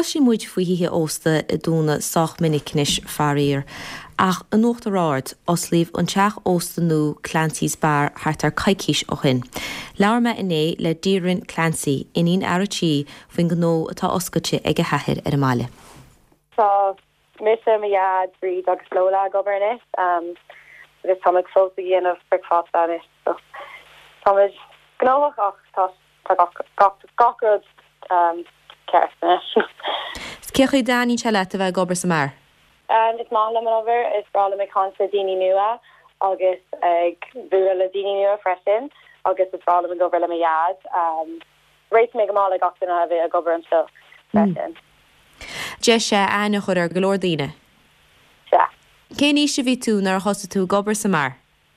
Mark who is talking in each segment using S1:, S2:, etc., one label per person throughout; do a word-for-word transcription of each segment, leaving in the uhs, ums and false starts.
S1: Cosí muid faoithe ósta I dúna soch minicnis farír, ach an nócht aráid os líomh an teach ósta nó Clancy's bar hartar caicís ó hin. Leabharrma inné le dírin Clancy inín airtí faoin gnó atá oscailte ag a heithir ar a máile.
S2: Tá misa ma iad bríd agus lóla gobarnis, um, agus tá ag fósa dhéanamh breicfast anis. So, tá ag gnóach ach tá gacrod ceartnis.
S1: Ceach Dani se le a bheith gobar sa mar?
S2: Um, is mála man over, is brala me consa dini nua, agus ag bula le dini nua freshin, agus is brala me gobar le me iad. Um, Reis me gamála gachtan a bheith a gobar an still freshin.
S1: Je sé aine chud ar golóir daoine?
S2: Se.
S1: Cé ní se bhí tú nar chosa tú gobar sa mar?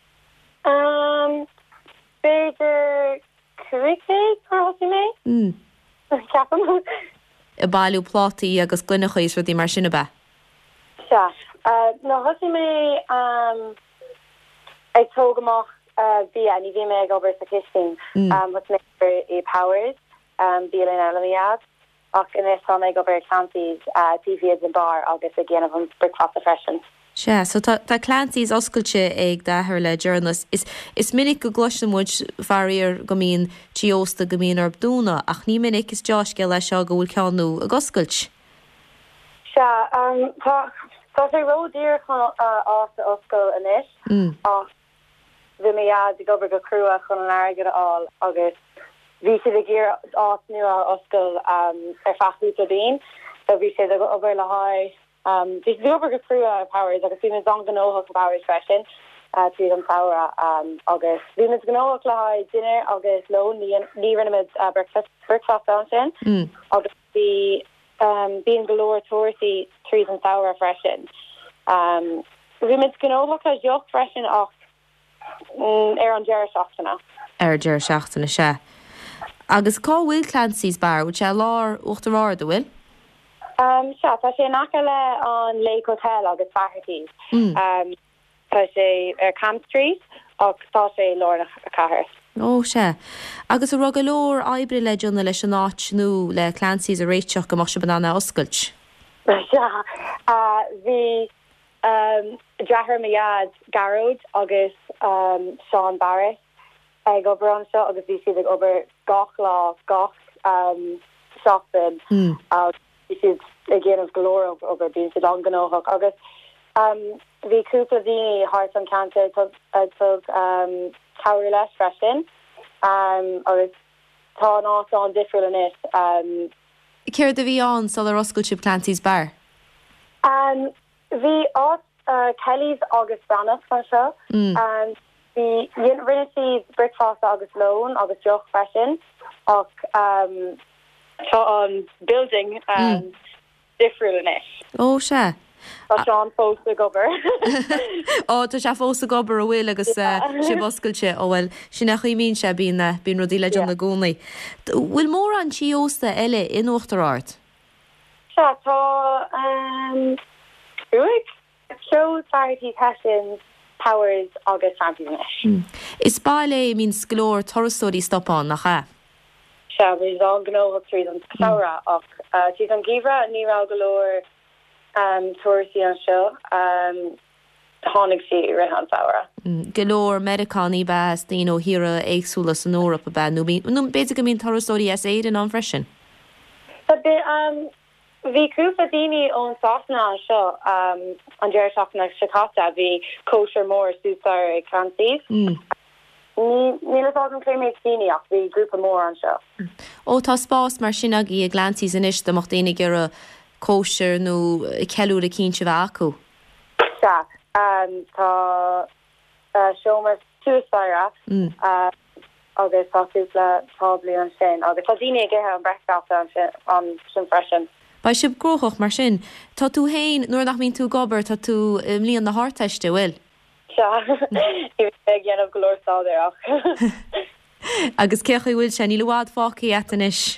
S2: Um, Beidir curriculum ar hosi me?
S1: Mm.
S2: Capam.
S1: I bailú plátaí agus gluinechaís rudí mar sinna ba?
S2: Se. Uh, no hosi me um, ag tógamach uh, bia, ni bhí me ag gobar sa kisting,
S1: Mm.
S2: um, what's next for a powers, um, bia in alamiad. Ach in is tá ag gobar Clancy's uh, T V in bar agus a ggéanamh an breicfast a freshin.
S1: Se, so tá Clancy's oscailte ag dahar le journalist. Is, is minic go gloistemuid faríar go mín tíosta go mín ar dúna, ach ní minic is Josh ge le seo go bhfuil ceanú a goscailt.
S2: Se, um, tá tá sé rodír chun ásta oscail inis,
S1: Mm.
S2: ach bhí me iad ag gobar go crua chun an airgad all agus bhí sé ag géar ás nua oscail um, ar fachú a bín, so bhí sé ag gobar le haid. Um, Bhí sé gobar go crua powers agus bhí me an gnóach powers freshin uh, trí an saora um, agus bhí me gnóach le haid dinner agus lo ní rinneid uh, breakfast breakfast down sin
S1: Mm.
S2: agus bhí um, bíon golóir tuairtí trí an saora freshin. Um, bhí me gnóach le joch freshin ach mm, ar an deir seachtainna.
S1: Ar deir seachtainna se. Agus cá bhfuil Clancy's bar, bhil se lár uachtarráir do bhfuil?
S2: Um, se, tá sé nacha le an Lake Hotel agus Faherty.
S1: Mm.
S2: Um, tá sé ar Camp Street ach tá sé lorna a cahar.
S1: Ó se. Agus a rug a lór aibre le dúna leis an áit nó le Clancy's a réiteach go mar se banana oscailt.
S2: Bhí um, Drahar Mayad Garrod agus um, Sean Barrett ag obair an seo agus bhí siad ag obair gach lá gach um, shopping
S1: Mm.
S2: agus bhí siad ag ggéanamh glór obair bhí siad an gnóthach agus um, bhí cúpla daoine thart an canta ag tug um, cabhraí leis freisin um, agus tá an áit an difriúil inis. Um,
S1: Céir de bhí an sal ar oscailte Clancy's bar?
S2: Um, the art uh, Kelly's August Branagh fan show.
S1: Mm.
S2: Um, the rinne breakfast August loan August joch fashion of um on building um
S1: Mm.
S2: different.
S1: Ó se.
S2: Tá Sean post the gober.
S1: Ó tá se fósa gobar a bhfuil agus sé boscailte ó bhfuil sinna chuimín se bín bín rodí le an na gúnaí. Bhfuil mór an tíosta eile in uachtarráit?
S2: Tá um Ruig show charity passions powers August champion.
S1: Mm. Is bailé mín sglór torasóí stopán nach cha?
S2: Se bhí an gnó trí an saora ach tí an gíra ní ra golóir um tuairtí an seo um tháinig si ri an saora.
S1: Golóir Americaní bes dí ó hira éagsúla san Órap a ben nó nó beidir go mín torasóí as éiad an freisin.
S2: um Bhí cúpa daoine ón sána an seo um, an deir seachna Chicago bhí kosher mór súsar Clancy's.
S1: Mm.
S2: Ní le an cléméid daoine ach bhí grúpa mór an seo.
S1: Ó tá spás mar sin agé a Clancy's in iste amach daoine gur a kosher nó ceú a cínse bh acu.
S2: Se um, tá uh, seomar túsáire
S1: Mm.
S2: uh, agus táúpla táblií an sin agus tá daoine ggéthe an breicáta an sin an sin freisin.
S1: Ba sib grochoch mar sin, tá tú hain nuair nach mín tú gobar tá tú um, líon na háteiste bhfuil.
S2: Se I bhí ghéanamh golóirsáideach.
S1: Agus cecha bhfuil se ní luád fácaí etanis.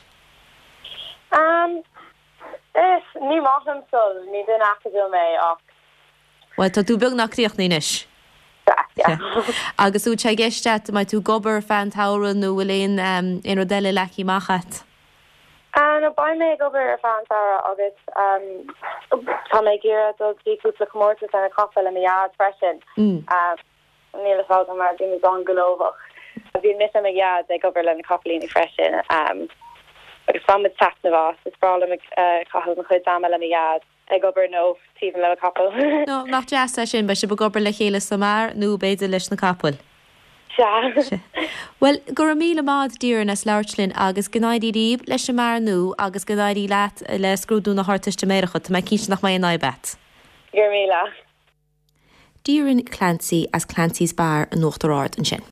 S2: Um, is ní mátham sul, ní den acadil mé ach.
S1: Well, tá tú beg nachríocht níis.
S2: Yeah.
S1: Agus út sé gceiste mai tú gobar fan táran nó bhfuil éon um, in rodile leí machat.
S2: Um, no ba me over a fan Sarah agus um tá me gira dog díúpla mórtas an a coffel am iad freisin um níl fá mar di me an golovach a bhí mis am iad ag over le na cofflíní freisin um agus fan tap na vás is bra me cahall na chud am am iad ag over no tíhan le a couple.
S1: No nach jazz sin be se be gober le chéile samar nó beidir leis na couple. Well, gur míle mád díran as leirtlin agus gnáidí díb leis sem mar nó agus gnáidí leat le scrúdú na hartiste méirecha me cí nach mai an naibet.
S2: Gur míle.
S1: Díran Clancy as Clancy's bar an North Ard an sin.